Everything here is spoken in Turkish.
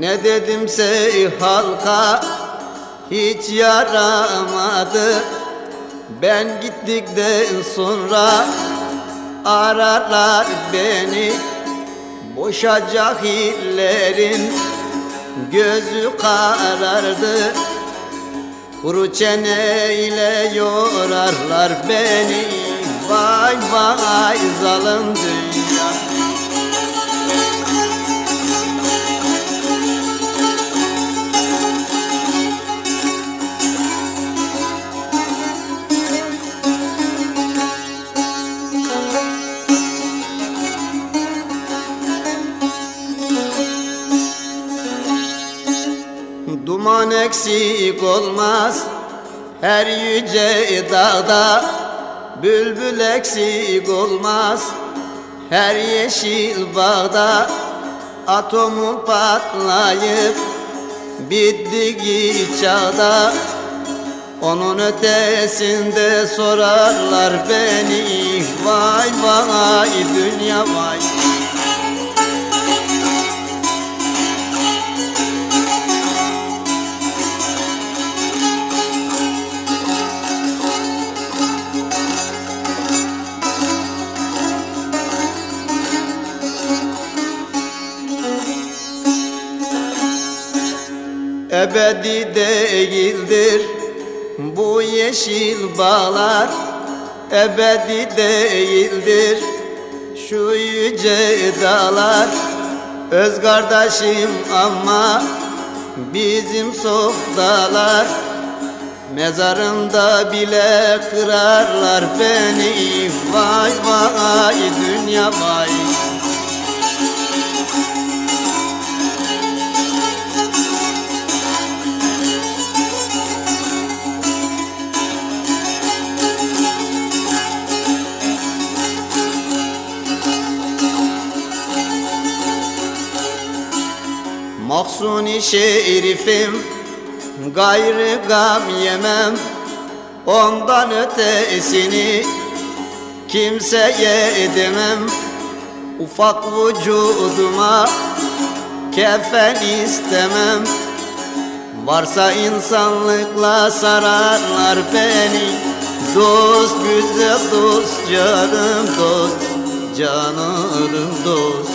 Ne dedimse halka hiç yaramadı. Ben gittikten sonra ararlar beni. Boşa cahillerin gözü karardı. Kuru çeneyle yorarlar beni. Vay vay zalim dünya. Duman eksik olmaz her yüce dağda, bülbül eksik olmaz her yeşil bağda. Atomun patlayıp bittiği çağda, onun ötesinde sorarlar beni. Vay vay dünya vay. Ebedi değildir bu yeşil bağlar, ebedi değildir şu yüce dağlar. Öz kardeşim ama bizim sofdalar, mezarında bile kırarlar beni. Vay vay dünya vay. Mahzun-i şerifim gayrı gam yemem, ondan ötesini kimseye edemem. Ufak vücuduma kefen istemem, varsa insanlıkla sararlar beni. Dost güzel dost, canım dost, canım dost.